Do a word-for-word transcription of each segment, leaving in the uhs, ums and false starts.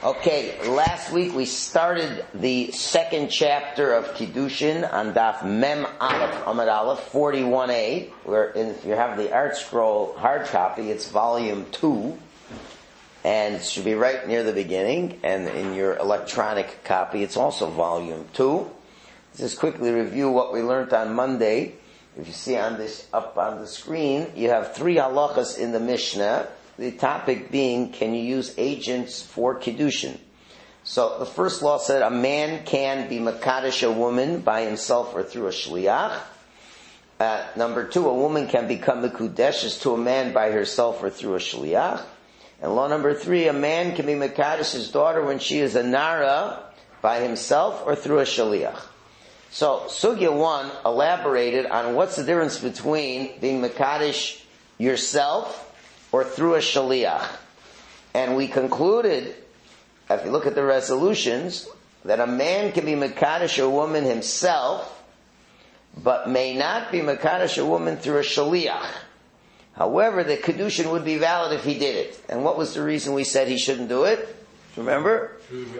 Okay, last week we started the second chapter of Kiddushin on Daf Mem Aleph, Amud Aleph, forty-one A, where in, if you have the Art Scroll hard copy, it's volume two, and it should be right near the beginning, and in your electronic copy, it's also volume two. Let's just quickly review what we learned on Monday. If you see on this, up on the screen, you have three halachas in the Mishnah. The topic being, can you use agents for Kiddushin? So the first law said a man can be Makadosh a woman by himself or through a Shliach. Uh, number two, a woman can become Mekudeshes to a man by herself or through a Shliach. And law number three, a man can be Makadosh his daughter when she is a Nara by himself or through a Shliach. So Sugya one elaborated on what's the difference between being Makadosh yourself or through a shaliach. And we concluded, if you look at the resolutions, that a man can be mekadosh a woman himself, but may not be mekadosh a woman through a shaliach. However, the kedushin would be valid if he did it. And what was the reason we said he shouldn't do it? Remember?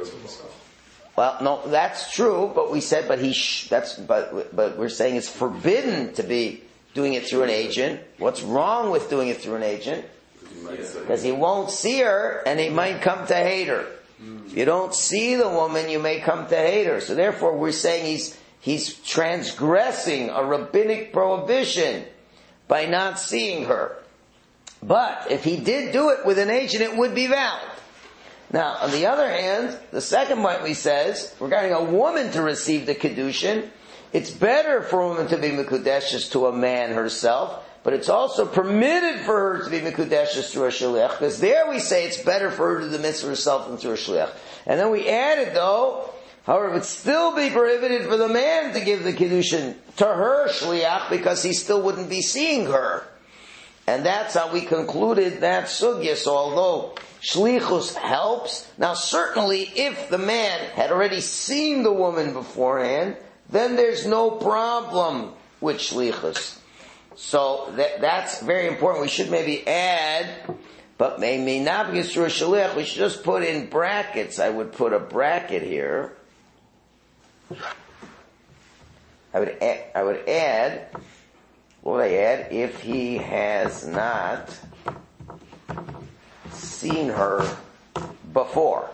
Well, no, that's true, but we said, but he, sh- that's, but, but we're saying it's forbidden to be doing it through an agent. What's wrong with doing it through an agent? Because he won't see her, and he might come to hate her. If you don't see the woman, you may come to hate her. So therefore, we're saying he's he's transgressing a rabbinic prohibition by not seeing her. But if he did do it with an agent, it would be valid. Now, on the other hand, the second point we says, regarding a woman to receive the Kiddushin, it's better for a woman to be Mekudeshes to a man herself, but it's also permitted for her to be Mekudeshes through a Shliach, because there we say it's better for her to do the mitzvah herself than through a Shliach. And then we added, though, however, it would still be prohibited for the man to give the Kiddushin to her Shliach, because he still wouldn't be seeing her. And that's how we concluded that sugya. So although Shlichus helps, now certainly if the man had already seen the woman beforehand, then there's no problem with Shlichus. So that, that's very important. We should maybe add, but maybe not because through a shaliach, we should just put in brackets. I would put a bracket here. I would add, I would add, what would I add? If he has not seen her before.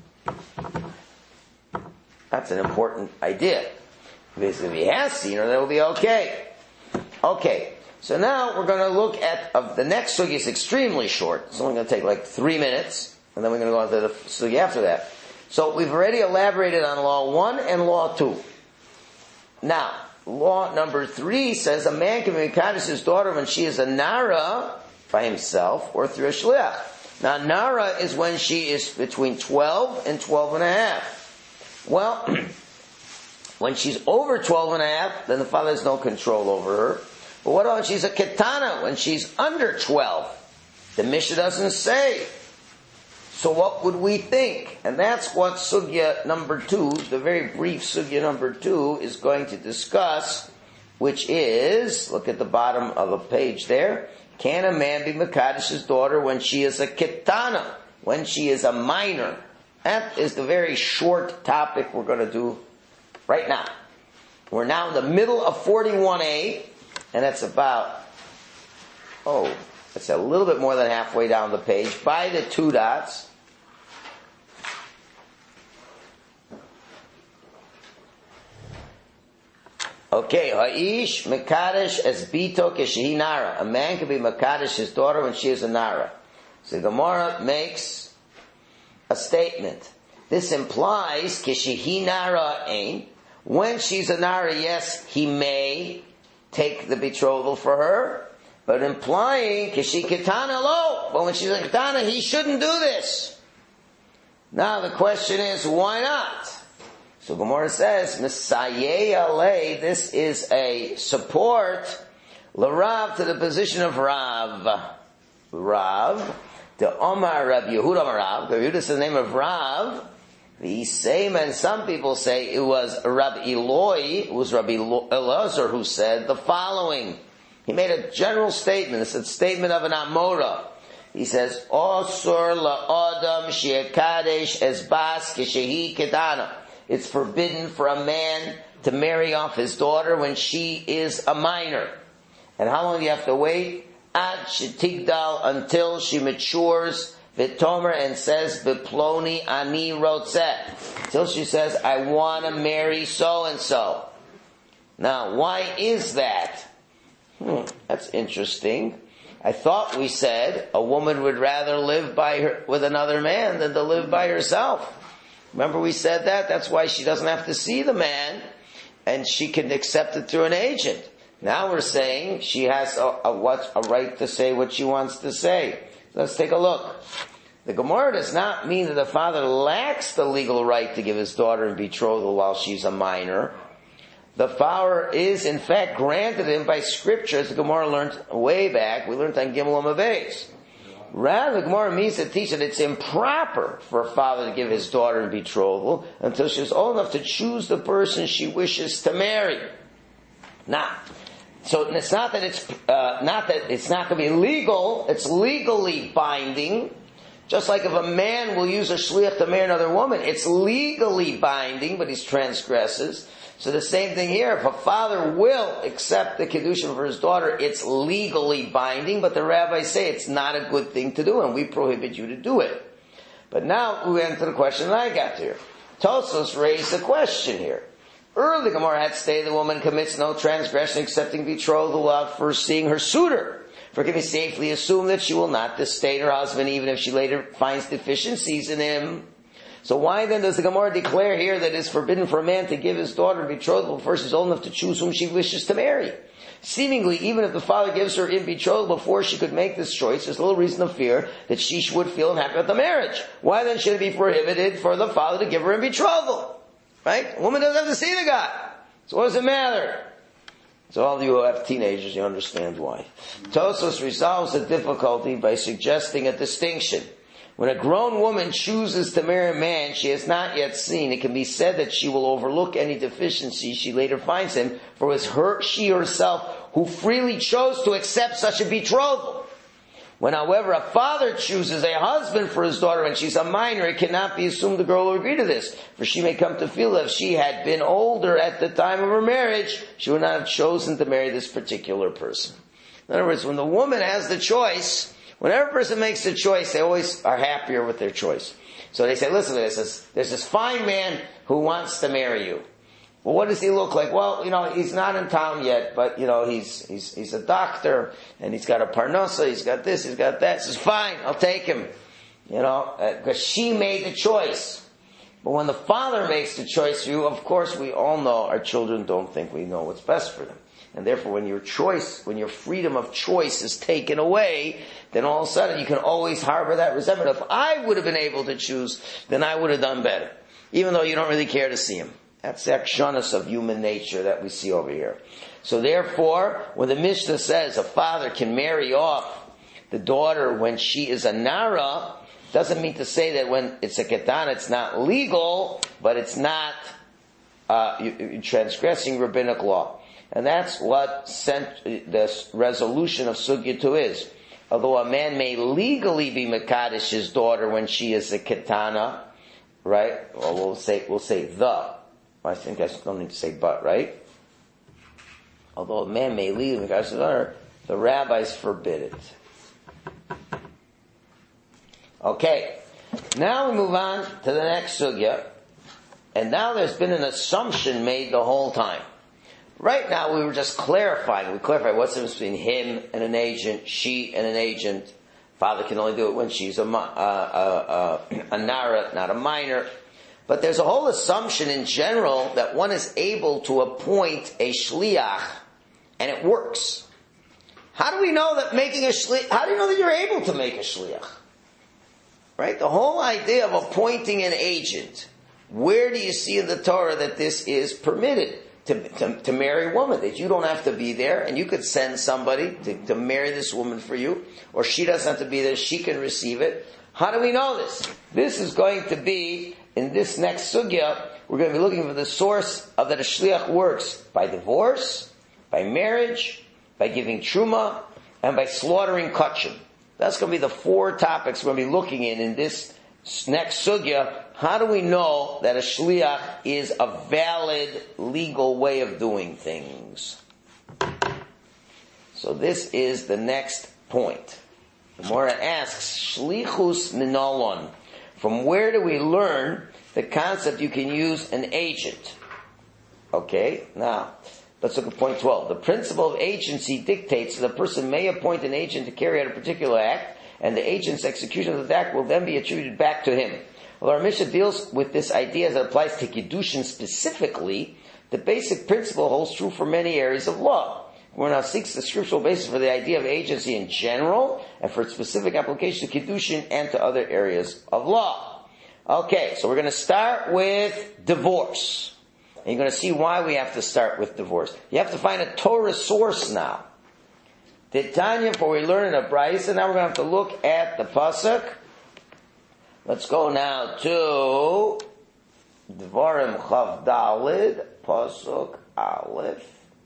That's an important idea. Because if he has seen her, that will be okay. Okay, so now we're going to look at, uh, the next sugya is extremely short. It's only going to take like three minutes, and then we're going to go on to the sugya after that. So we've already elaborated on law one and law two. Now, law number three says a man can be mekadosh his daughter when she is a nara by himself or through a shliach. Now, nara is when she is between twelve and twelve and a half. Well, when she's over twelve and a half, then the father has no control over her. But what about when she's a ketana, when she's under twelve? The Mishnah doesn't say. So what would we think? And that's what sugya number two, the very brief sugya number two, is going to discuss, which is, look at the bottom of the page there, can a man be Mekadesh's daughter when she is a ketana, when she is a minor? That is the very short topic we're going to do right now. We're now in the middle of forty-one A, and that's about, oh, it's a little bit more than halfway down the page, by the two dots. Okay, Ha'ish Mekadesh es bito keshehi nara. A man can be Mekadesh his daughter when she is a nara. So the Gemara makes a statement. This implies keshehi nara ain. When she's a nara, yes, he may take the betrothal for her, but implying keshi ketana lo. But when she's a ketana, he shouldn't do this. Now the question is, why not? So Gemara says, Misayeh alei, this is a support, l'Rav, to the position of Rav. Rav, the Omar Rab Yehuda Rav, Yehuda is the name of Rav. The same, and some people say it was Rabbi Eloi, it was Rabbi Elazar who said the following. He made a general statement. It's a statement of an Amora. he says, Osur la'adam she'ekadesh esbas kishehi ketana. It's forbidden for a man to marry off his daughter when she is a minor. And how long do you have to wait? Ad shetigdal, until she matures, v'tomer, and says, Biploni ani rotzeh. Until she says, I want to marry so-and-so. Now, why is that? Hmm, that's interesting. I thought we said a woman would rather live by her, with another man than to live by herself. Remember we said that? That's why she doesn't have to see the man, and she can accept it through an agent. Now we're saying she has a, a, what, a right to say what she wants to say. Let's take a look. The Gemara does not mean that the father lacks the legal right to give his daughter in betrothal while she's a minor. The father is, in fact, granted him by Scripture, as the Gemara learned way back. We learned on Gimel Amaveis. Rather, the Gemara means to teach that it's improper for a father to give his daughter in betrothal until she's old enough to choose the person she wishes to marry. Now, so it's not that it's uh, not that it's not going to be legal. It's legally binding. Just like if a man will use a shliach to marry another woman, it's legally binding, but he transgresses. So the same thing here. If a father will accept the kiddushin for his daughter, it's legally binding, but the rabbis say it's not a good thing to do, and we prohibit you to do it. But now we enter the question that I got to here. Tosfos raised a question here. Early Gemara had stated the woman commits no transgression excepting betrothal without first seeing her suitor. For it can be safely assumed that she will not disdain her husband even if she later finds deficiencies in him. So why then does the Gemara declare here that it's forbidden for a man to give his daughter in betrothal before she's old enough to choose whom she wishes to marry? Seemingly, even if the father gives her in betrothal before she could make this choice, there's little reason to fear that she would feel unhappy with the marriage. Why then should it be prohibited for the father to give her in betrothal? Right? A woman doesn't have to see the guy. So what does it matter? So all of you who have teenagers, you understand why. Tosfos resolves the difficulty by suggesting a distinction. When a grown woman chooses to marry a man she has not yet seen, it can be said that she will overlook any deficiency she later finds him, for it was her, she herself who freely chose to accept such a betrothal. When, however, a father chooses a husband for his daughter when she's a minor, it cannot be assumed the girl will agree to this, for she may come to feel that if she had been older at the time of her marriage, she would not have chosen to marry this particular person. In other words, when the woman has the choice, whenever a person makes a choice, they always are happier with their choice. So they say, listen to this, there's this fine man who wants to marry you. Well, what does he look like? Well, you know, he's not in town yet, but, you know, he's he's he's a doctor, and he's got a parnasa, he's got this, he's got that. Says, fine, I'll take him. You know, because uh, she made the choice. But when the father makes the choice for you, of course, we all know our children don't think we know what's best for them. And therefore, when your choice, when your freedom of choice is taken away, then all of a sudden you can always harbor that resentment. If I would have been able to choose, then I would have done better. Even though you don't really care to see him. That's the akshanas of human nature that we see over here. So therefore, when the Mishnah says a father can marry off the daughter when she is a nara, doesn't mean to say that when it's a ketana it's not legal, but it's not uh, you, transgressing rabbinic law. And that's what sent the resolution of Sugya two is. Although a man may legally be Mekadesh his daughter when she is a ketana, right? Or we'll say, we'll say the. I think I don't need to say but, right? Although a man may legally be Mekadesh his daughter, the rabbis forbid it. Okay. Now we move on to the next Sugya. And now there's been an assumption made the whole time. Right now we were just clarifying. We clarified what's the difference between him and an agent, she and an agent. Father can only do it when she's a, uh, uh, uh, a nara, not a minor. But there's a whole assumption in general that one is able to appoint a shliach, and it works. How do we know that making a shliach, how do you know that you're able to make a shliach? Right? The whole idea of appointing an agent, where do you see in the Torah that this is permitted? To, to, to marry a woman, that you don't have to be there, and you could send somebody to, to marry this woman for you, or she doesn't have to be there, she can receive it. How do we know this? This is going to be, in this next sugya, we're going to be looking for the source of that a shliach works by divorce, by marriage, by giving truma, and by slaughtering kachim. That's going to be the four topics we're going to be looking in in this next sugya. How do we know that a shliach is a valid legal way of doing things? So this is the next point. The Gemara asks, shlichus minolon. From where do we learn the concept you can use an agent? Okay, now, let's look at point twelve. The principle of agency dictates that a person may appoint an agent to carry out a particular act, and the agent's execution of the act will then be attributed back to him. Although our Mishnah deals with this idea as it applies to Kiddushin specifically, the basic principle holds true for many areas of law. We're now seeks the scriptural basis for the idea of agency in general, and for its specific application to Kiddushin and to other areas of law. Okay, so we're going to start with divorce. And you're going to see why we have to start with divorce. You have to find a Torah source now. Titania, before we learn in a Brisa, now we're going to have to look at the Pasuk. Let's go now to Devarim Chav Dalid, Pasuk Aleph.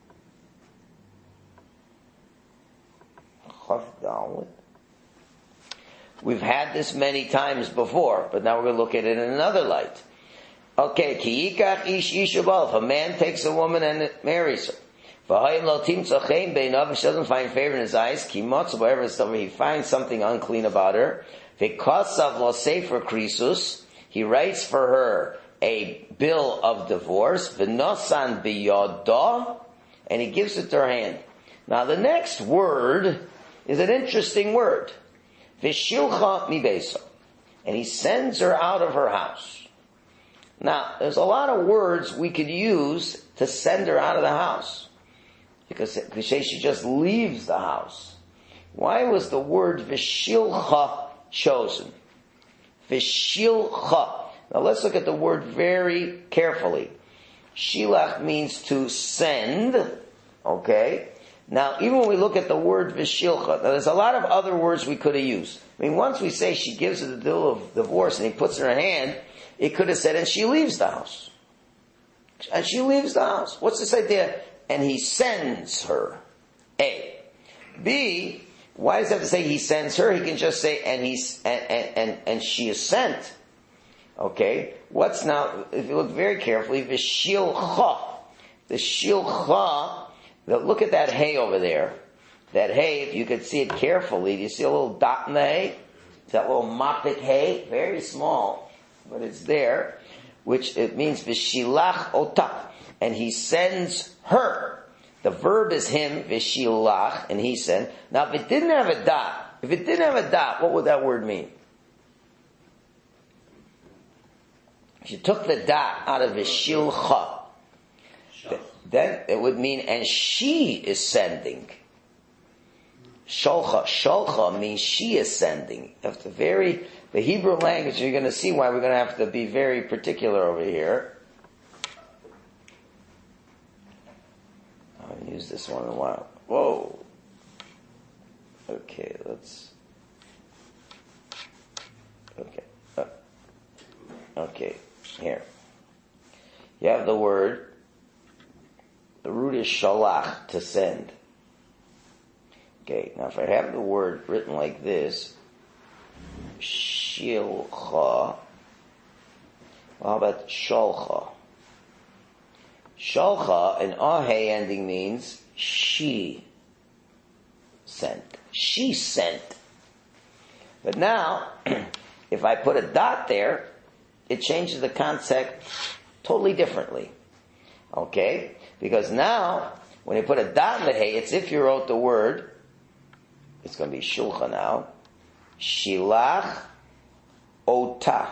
Chav Dalid. We've had this many times before, but now we're going to look at it in another light. Okay, ki yikach ish isha bal. If a man takes a woman and marries her, v'hayim lo timtza chen beinav, and she doesn't find favor in his eyes, ki motz, whatever he finds something unclean about her, v'kasav lo sefer krisus, he writes for her a bill of divorce, v'nosan biyodah, and he gives it to her hand. Now the next word is an interesting word. V'shilcha mi beso, and he sends her out of her house. Now, there's a lot of words we could use to send her out of the house. Because she just leaves the house. Why was the word v'shilcha chosen? V'shilcha. Now let's look at the word very carefully. Shilach means to send. Okay? Now, even when we look at the word v'shilcha, now there's a lot of other words we could have used. I mean, once we say she gives her the bill of divorce and he puts her in her hand, it could have said, and she leaves the house. And she leaves the house. What's this idea? And he sends her. A. B. Why does it have to say he sends her? He can just say, and he's, and, and, and, and she is sent. Okay? What's now, if you look very carefully, the shilcha. The shilcha, look at that hay over there. That hay, if you could see it carefully, do you see a little dot in the hay? That little mopik hay? Very small. But it's there, which it means v'shilach otah, and he sends her. The verb is him, v'shilach, and he sent. Now, if it didn't have a dot, if it didn't have a dot, what would that word mean? If you took the dot out of v'shilcha, then it would mean, and she is sending. Sholcha, sholcha means she is sending. You have to very. The Hebrew language, you're going to see why we're going to have to be very particular over here. I haven't used this one in a while. Whoa. Okay, let's... Okay. Uh, okay, here. You have the word, the root is shalach, to send. Okay, now if I have the word written like this, shilcha. Well, how about sholcha? Sholcha, an ahe ending means she sent. She sent. But now, if I put a dot there, it changes the concept totally differently. Okay? Because now, when you put a dot in the hay, it's if you wrote the word, it's going to be shulcha now. Shilach Ota.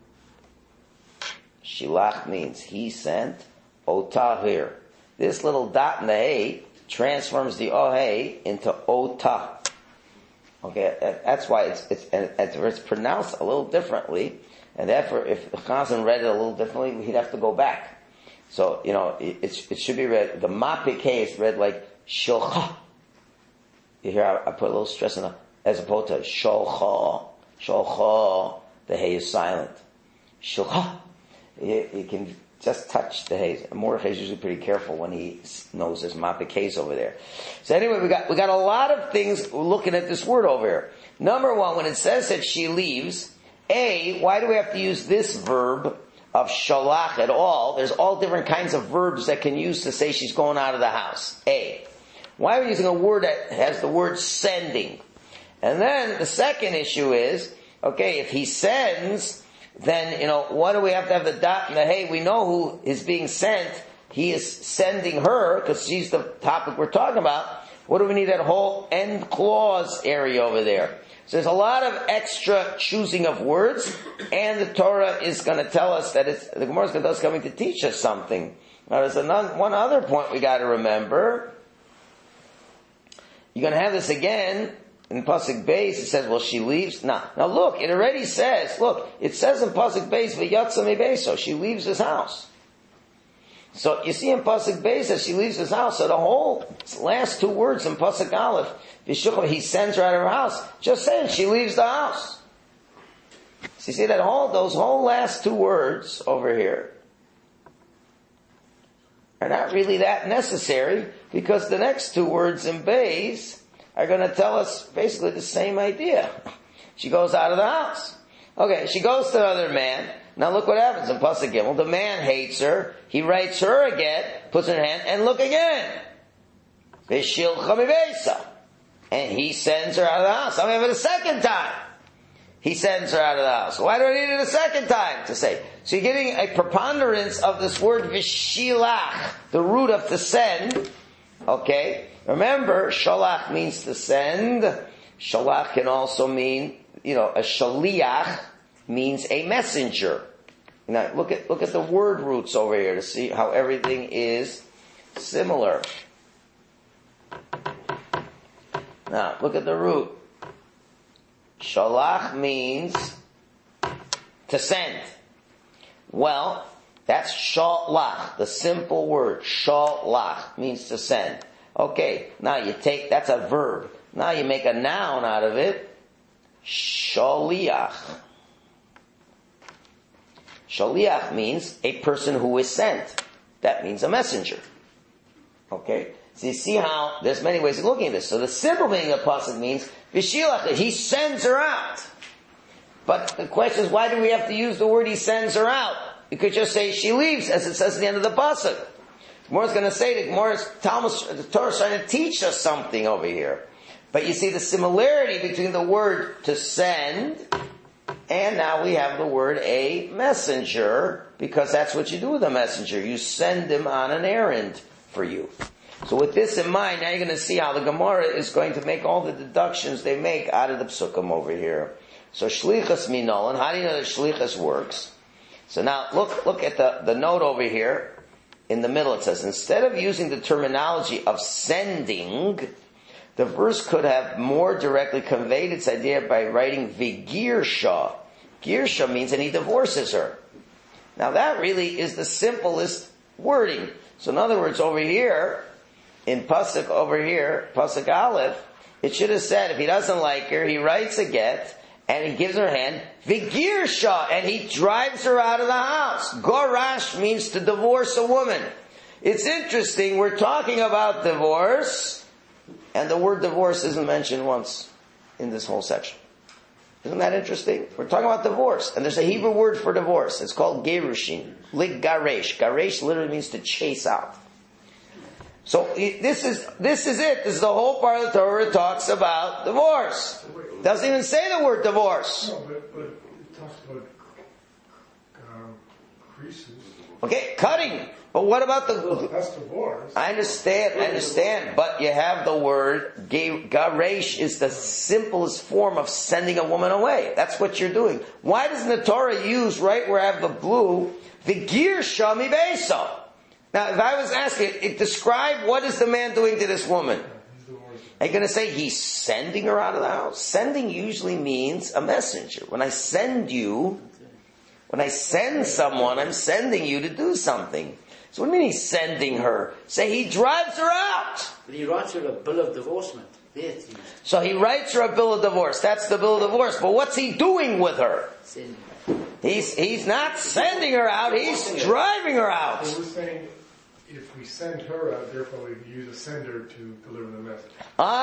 Shilach means he sent. Ota here. This little dot in the hay transforms the ohe into Ota. Okay, that's why it's it's it's pronounced a little differently, and therefore, if Chazan read it a little differently, he'd have to go back. So you know, it it, it should be read. The mapik is read like shilcha. You hear? I, I put a little stress on the. As opposed to sholcha, sholcha, the hay is silent. Sholcha, you, you can just touch the hay. Mordechai is usually pretty careful when he knows there's mapik hays over there. So anyway, we got we got a lot of things looking at this word over here. Number one, when it says that she leaves, A, why do we have to use this verb of shalach at all? There's all different kinds of verbs that can use to say she's going out of the house. A. Why are we using a word that has the word sending? And then the second issue is, okay, if he sends, then, you know, why do we have to have the dot and the hey? We know who is being sent. He is sending her, because she's the topic we're talking about. What do we need that whole end clause area over there? So there's a lot of extra choosing of words, and the Torah is going to tell us that it's, the Gemara is going coming to teach us something. Now there's another, one other point we got to remember. You're going to have this again in Pasuk Beis. It says, well, she leaves. Now, now look, it already says, look, it says in Pasuk Beis, v'yatsa mibeso, she leaves his house. So you see in Pasuk Beis that she leaves his house. So the whole last two words in Pasuk Aleph, he sends her out of her house. Just saying, she leaves the house. So you see that whole, those whole last two words over here are not really that necessary, because the next two words in Beis are going to tell us basically the same idea. She goes out of the house. Okay, she goes to the other man. Now look what happens in Pasuk Gimel. The man hates her. He writes her again, puts her in her hand, and look again. V'shilcha mibeisa. And he sends her out of the house. I mean, for the second time, he sends her out of the house. Why do I need it a second time to say? So you're getting a preponderance of this word v'shilach, the root of to send. Okay? Remember, shalach means to send. Shalach can also mean, you know, a shaliach means a messenger. Now look at, look at the word roots over here to see how everything is similar. Now, look at the root. Shalach means to send. Well, that's shalach, the simple word. Shalach means to send. Okay, now you take, that's a verb. Now you make a noun out of it. Shaliach. Shaliach means a person who is sent. That means a messenger. Okay? So you see how there's many ways of looking at this. So the simple meaning of pasuk means v'shilach, he sends her out. But the question is, why do we have to use the word he sends her out? You could just say she leaves, as it says at the end of the pasuk. Gemara's going to say that Gemara's Talmud, the Torah is trying to teach us something over here. But you see the similarity between the word to send, and now we have the word a messenger, because that's what you do with a messenger. You send him on an errand for you. So with this in mind, now you're going to see how the Gemara is going to make all the deductions they make out of the psukim over here. So shlichus minolan, how do you know that shlichus works? So now look look at the, the note over here. In the middle it says, instead of using the terminology of sending, the verse could have more directly conveyed its idea by writing vigirsha. Girsha means that he divorces her. Now that really is the simplest wording. So in other words, over here, in Pasuk over here, Pasuk Aleph, it should have said, if he doesn't like her, he writes a get, and he gives her a hand, Vigirsha, and he drives her out of the house. Gorash means to divorce a woman. It's interesting, we're talking about divorce, and the word divorce isn't mentioned once in this whole section. Isn't that interesting? We're talking about divorce, and there's a Hebrew word for divorce. It's called gerushin, lig garesh. Garesh literally means to chase out. So this is this is it. This is the whole part of the Torah that talks about divorce. It doesn't even say the word divorce. No, but, but it talks about um, creases. Okay, cutting. But what about the... Well, that's divorce. I understand, I understand. But you have the word, garesh is the simplest form of sending a woman away. That's what you're doing. Why doesn't the Torah use, right where I have the blue, the girsha mibeso? Now, if I was asking, it, describe what is the man doing to this woman? Are you going to say he's sending her out of the house? Sending usually means a messenger. When I send you, when I send someone, I'm sending you to do something. So what do you mean he's sending her? Say he drives her out. But he writes her a bill of divorcement. So he writes her a bill of divorce. That's the bill of divorce. But what's he doing with her? Sending. He's he's not sending her out. He's driving her out. So we're saying if we send her out, therefore we use a sender to deliver the message.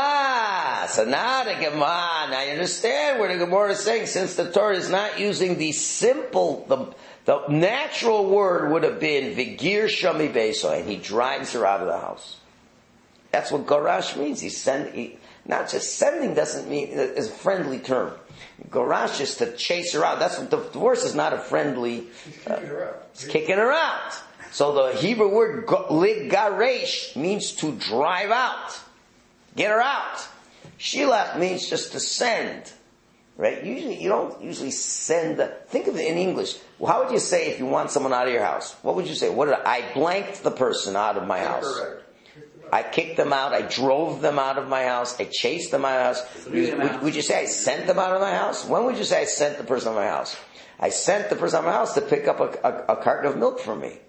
Ah, so now the Gemara, now you understand where the Gemara is saying, since the Torah is not using the simple, the, the natural word would have been Vigir Shami Beso, and he drives her out of the house. That's what Garash means. He's send, he, not just sending doesn't mean, is a friendly term. Garash is to chase her out. That's what the divorce is not a friendly, He's kicking uh, her out. It's kicking her out. So the Hebrew word ligaresh means to drive out. Get her out. Shilach means just to send. Right? Usually, you don't usually send the, think of it in English. Well, how would you say if you want someone out of your house? What would you say? What did I, I blanked the person out of my house. I kicked them out. I drove them out of my house. I chased them out of my house. Would, would, would you say I sent them out of my house? When would you say I sent the person out of my house? I sent the person out of my house to pick up a, a, a carton of milk for me.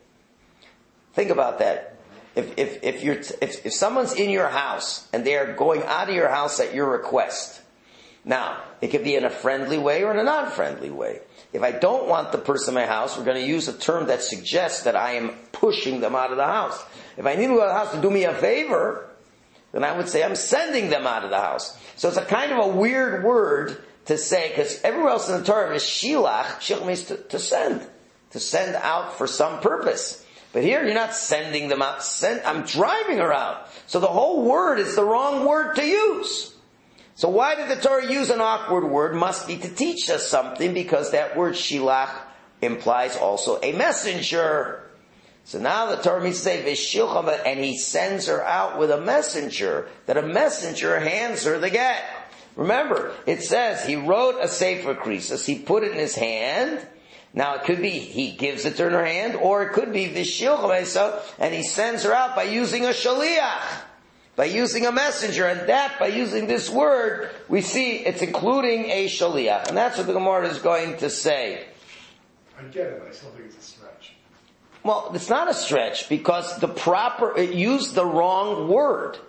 Think about that. If, if, if you're, if, if someone's in your house and they are going out of your house at your request, now, it could be in a friendly way or in a non-friendly way. If I don't want the person in my house, we're going to use a term that suggests that I am pushing them out of the house. If I need to go out of the house to do me a favor, then I would say I'm sending them out of the house. So it's a kind of a weird word to say, because everywhere else in the Torah is shilach. Shilach means to, to send. To send out for some purpose. But here you're not sending them out. Send, I'm driving her out. So the whole word is the wrong word to use. So why did the Torah use an awkward word? Must be to teach us something, because that word shilach implies also a messenger. So now the Torah means to say v'shilcham, and he sends her out with a messenger, that a messenger hands her the get. Remember, it says he wrote a sefer krisos, he put it in his hand. Now it could be he gives it to her in her hand, or it could be v'shilcham, and he sends her out by using a shaliach. By using a messenger, and that, by using this word, we see it's including a shaliach. And that's what the Gemara is going to say. I get it, I still think it's a stretch. Well, it's not a stretch, because the proper, it used the wrong word.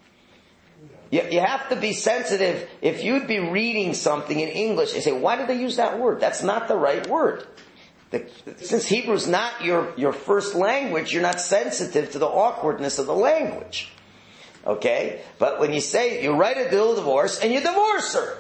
You, you have to be sensitive. If you'd be reading something in English, and say, why did they use that word? That's not the right word. The, since Hebrew is not your, your first language, you're not sensitive to the awkwardness of the language. Okay? But when you say, you write a bill of divorce, and you divorce her.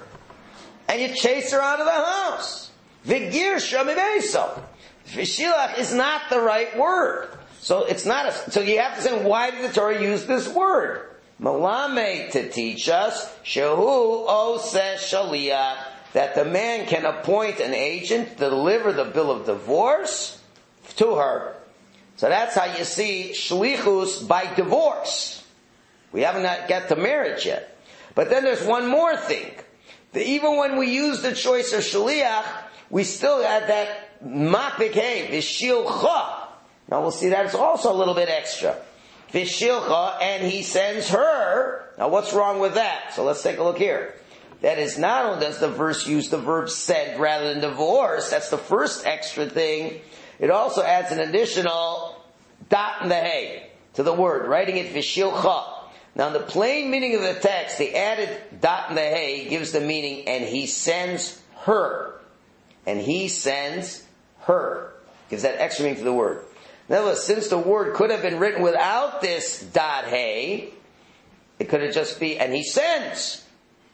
And you chase her out of the house. Vigir shamibeso. Vishilach is not the right word. So it's not a, so you have to say, why did the Torah use this word? Malame, to teach us, shehu oseh shaliach, that the man can appoint an agent to deliver the bill of divorce to her. So that's how you see shlichus by divorce. We haven't got to marriage yet. But then there's one more thing. That even when we use the choice of shaliach, we still have that mapik hey, v'shilcha. Now we'll see that it's also a little bit extra. V'shilcha, and he sends her. Now what's wrong with that? So let's take a look here. That is, not only does the verse use the verb send rather than divorce, that's the first extra thing. It also adds an additional dot in the hay to the word, writing it v'shilcha. Now, in the plain meaning of the text, the added dot in the hay gives the meaning, and he sends her. And he sends her. Gives that extra meaning to the word. Nevertheless, since the word could have been written without this dot hay, it could have just be, and he sends.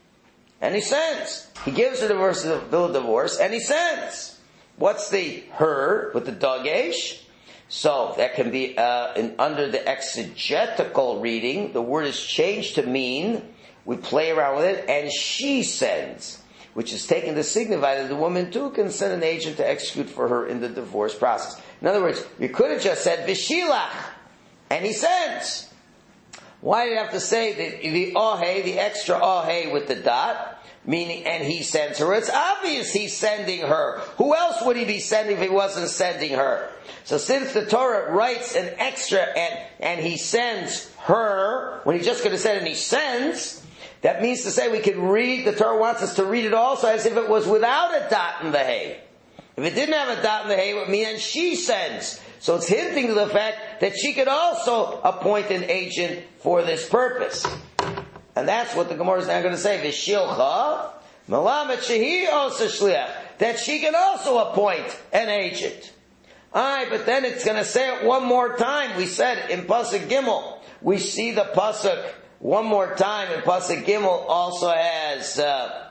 And he sends. He gives her the verse of the bill of divorce, and he sends. What's the her with the dagesh? So that can be uh, in, under the exegetical reading, the word is changed to mean, we play around with it, and she sends, which is taken to signify that the woman too can send an agent to execute for her in the divorce process. In other words, you could have just said v'shilach, and he sends. Why did you have to say the, the ohe, the extra ohe with the dot? Meaning, and he sends her. It's obvious he's sending her. Who else would he be sending if he wasn't sending her? So since the Torah writes an extra and, and he sends her, when he just could have said and he sends, that means to say we can read, the Torah wants us to read it also as if it was without a dot in the hay. If it didn't have a dot in the hay, it would mean and she sends. So it's hinting to the fact that she could also appoint an agent for this purpose. And that's what the Gemara is now going to say. V'shilcha, melamet shehi osa shliach, that she can also appoint an agent. Alright, but then it's gonna say it one more time. We said in Pasuk Gimel, we see the Pasuk one more time, and Pasuk Gimel also has, uh,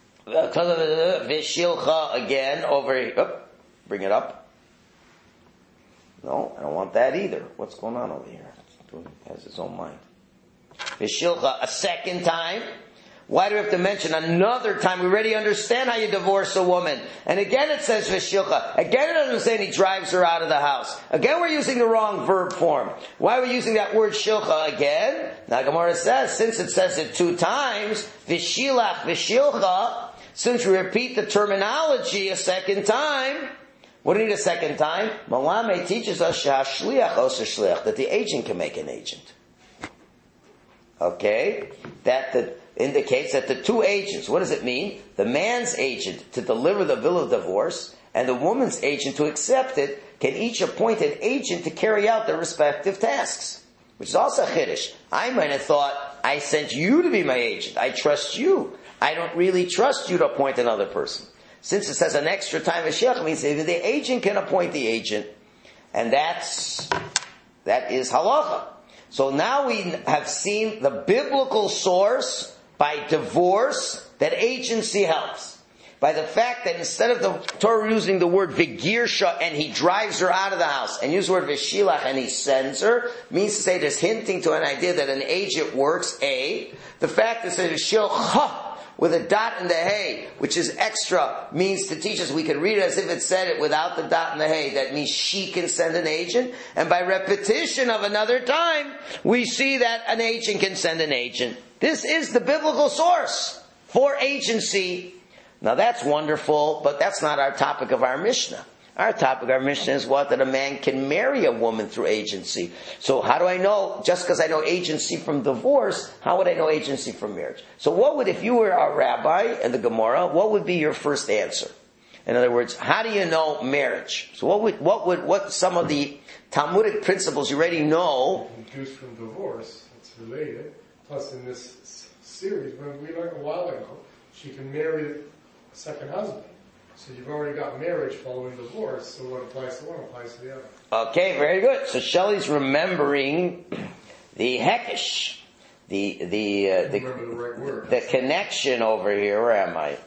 Vishilcha again over here. Oh, bring it up. No, I don't want that either. What's going on over here? It has its own mind. Vishilcha a second time. Why do we have to mention another time? We already understand how you divorce a woman. And again it says Vishilcha. Again it doesn't say he drives her out of the house. Again we're using the wrong verb form. Why are we using that word Shilcha again? Now Gemara says, since it says it two times, Vishilach, Vishilcha, since we repeat the terminology a second time, what do we need a second time? Malame teaches us Shashliach Osa Shliach, that the agent can make an agent. Okay? That the indicates that the two agents, what does it mean? The man's agent to deliver the bill of divorce and the woman's agent to accept it can each appoint an agent to carry out their respective tasks. Which is also chiddush. I might have thought, I sent you to be my agent. I trust you. I don't really trust you to appoint another person. Since it says an extra time of shech, means even the agent can appoint the agent. And that's, that is halacha. So now we have seen the biblical source by divorce that agency helps. By the fact that instead of the Torah using the word vigirsha and he drives her out of the house and use the word vishilach and he sends her, means to say there's hinting to an idea that an agent works, A. The fact that it says vishilcha with a dot and the hay, which is extra, means to teach us we can read it as if it said it without the dot and the hay. That means she can send an agent. And by repetition of another time, we see that an agent can send an agent. This is the biblical source for agency. Now that's wonderful, but that's not our topic of our Mishnah. Our topic of our Mishnah is what? That a man can marry a woman through agency. So how do I know, just because I know agency from divorce, how would I know agency from marriage? So what would, if you were a rabbi in the Gemara, what would be your first answer? In other words, how do you know marriage? So what would, what would, what some of the Talmudic principles you already know? Induced from divorce, it's related. Plus in this s- series, when we learned a while ago, she can marry a second husband. So you've already got marriage following divorce, so what applies to one applies to the other. Okay, very good. So Shelley's remembering the hekesh, the the uh, the, the, right word. the connection over here. Where am I?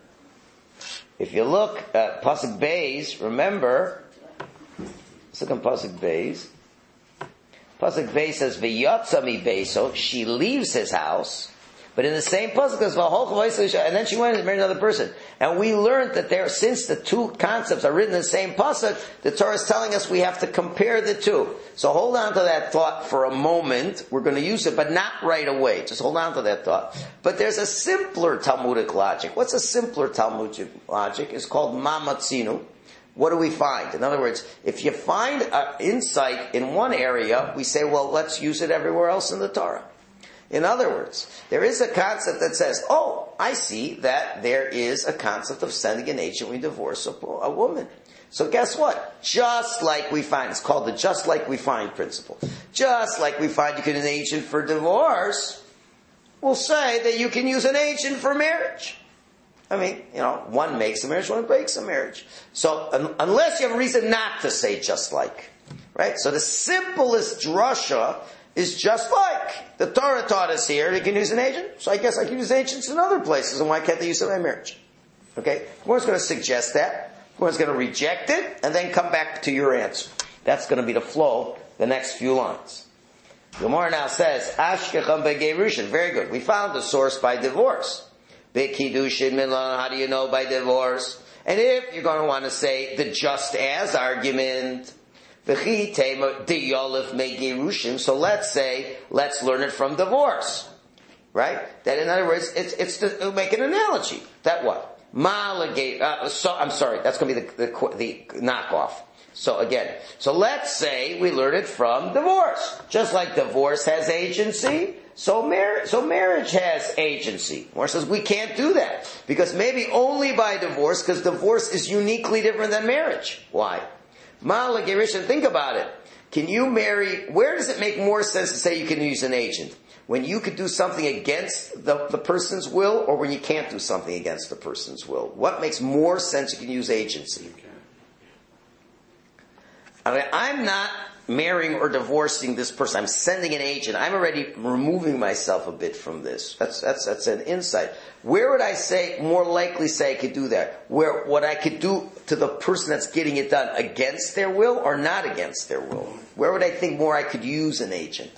If you look at Pasuk Beis, remember, let's look at Pasuk Beis. Pasuk Beis says, "V'yatzami Beiso," she leaves his house. But in the same pasuk, and then she went and married another person. And we learned that there, since the two concepts are written in the same pasuk, the Torah is telling us we have to compare the two. So hold on to that thought for a moment. We're going to use it, but not right away. Just hold on to that thought. But there's a simpler Talmudic logic. What's a simpler Talmudic logic? It's called mamatzinu. What do we find? In other words, if you find an insight in one area, we say, well, let's use it everywhere else in the Torah. In other words, there is a concept that says, oh, I see that there is a concept of sending an agent when you divorce a, a woman. So guess what? Just like we find, it's called the just like we find principle. Just like we find you can use an agent for divorce, we'll say that you can use an agent for marriage. I mean, you know, one makes a marriage, one breaks a marriage. So un- unless you have a reason not to say just like, right? So the simplest drasha is just like. The Torah taught us here, you can use an agent, so I guess I can use agents in other places, and why can't they use it in my marriage? Okay? One's going to suggest that, one's going to reject it, and then come back to your answer. That's going to be the flow, the next few lines. Gemara now says, Ashkecham begerushin. Very good. We found the source by divorce. Bekidushin milan, how do you know by divorce? And if you're going to want to say the just as argument, so let's say, let's learn it from divorce. Right? That in other words, it's, it's to make an analogy. That what? Malagate, uh, so, I'm sorry, that's going to be the, the, the knockoff. So again, so let's say we learn it from divorce. Just like divorce has agency, so marriage, so marriage has agency. Or says we can't do that. Because maybe only by divorce, because divorce is uniquely different than marriage. Why? Malagirishan, think about it. Can you marry, where does it make more sense to say you can use an agent? When you could do something against the, the person's will, or when you can't do something against the person's will? What makes more sense you can use agency? I mean, I'm not marrying or divorcing this person. I'm sending an agent. I'm already removing myself a bit from this. That's that's that's an insight. Where would I say, more likely say I could do that? Where what I could do to the person that's getting it done against their will or not against their will? Where would I think more I could use an agent?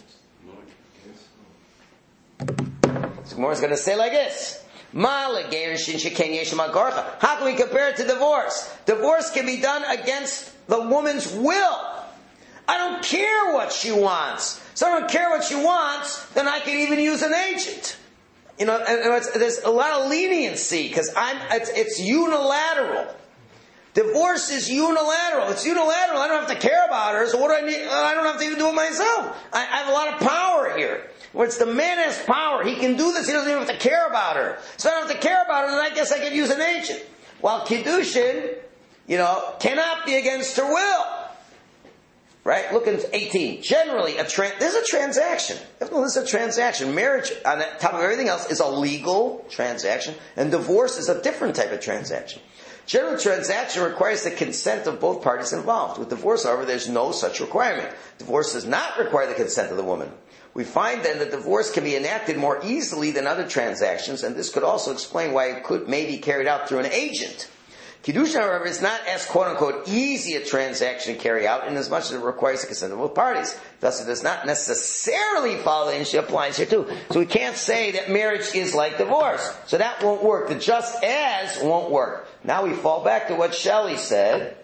So Gemara is going to say like this. How can we compare it to divorce? Divorce can be done against the woman's will. I don't care what she wants. So I don't care what she wants, then I can even use an agent. You know, and it's, there's a lot of leniency because I'm. It's, it's unilateral. Divorce is unilateral. It's unilateral. I don't have to care about her. So what do I need? I don't have to even do it myself. I, I have a lot of power here. Where it's the man has power. He can do this. He doesn't even have to care about her. So I don't have to care about her. Then I guess I could use an agent. While Kiddushin, you know, cannot be against her will. Right? Look at eighteen. Generally, a tra- there's a transaction. There's a transaction. Marriage, on top of everything else, is a legal transaction, and divorce is a different type of transaction. General transaction requires the consent of both parties involved. With divorce, however, there's no such requirement. Divorce does not require the consent of the woman. We find then that divorce can be enacted more easily than other transactions, and this could also explain why it could may be carried out through an agent. Kiddushin, however, is not as quote-unquote easy a transaction to carry out in as much as it requires the consent of both parties. Thus, it does not necessarily follow the issue applies here too. So we can't say that marriage is like divorce. So that won't work. The just as won't work. Now we fall back to what Shelley said.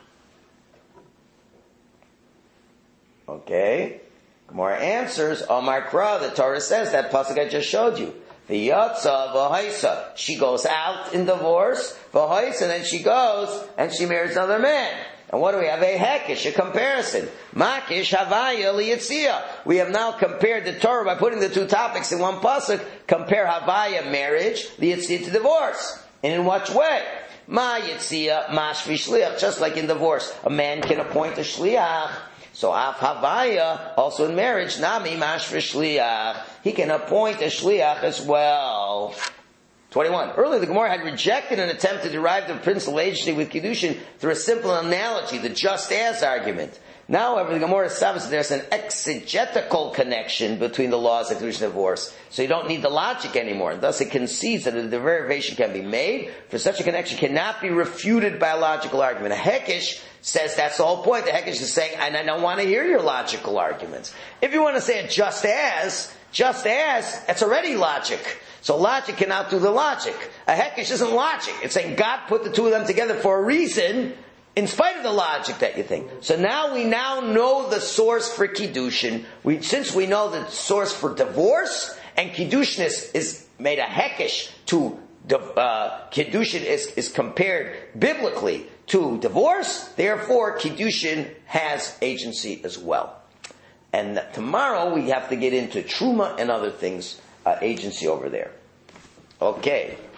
Okay. Gemara answers, Omar Kra, the Torah says, that pasuk I just showed you. The Yatsa v'haisa. She goes out in divorce, v'haisa, and then she goes and she marries another man. And what do we have? A hekish, a comparison. Makish havaya liyitzia. We have now compared the Torah by putting the two topics in one pasuk. Compare havaya, marriage, liyitzia to divorce. And in what way? Ma yitzia, mashvi shliach. Just like in divorce, a man can appoint a shliach. So af havaya, also in marriage, nami mashvi shliach. He can appoint a shliach as well. twenty-one. Earlier the Gemara had rejected an attempt to derive the principal agency with Kiddushin through a simple analogy, the just as argument. Now, however, the Gemara establishes there's an exegetical connection between the laws of Kiddushin and divorce. So you don't need the logic anymore. And thus it concedes that a derivation can be made, for such a connection cannot be refuted by a logical argument. A hekish says that's the whole point. The hekish is saying, and I don't want to hear your logical arguments. If you want to say it just as, just as, it's already logic. So logic cannot do the logic. A hekish isn't logic. It's saying God put the two of them together for a reason, in spite of the logic that you think. So now we now know the source for Kiddushin. We, since we know the source for divorce, and Kiddushin is, is made a hekish to, uh, Kiddushin is, is compared biblically to divorce, therefore Kiddushin has agency as well. And tomorrow we have to get into Truma and other things, uh, agency over there. Okay.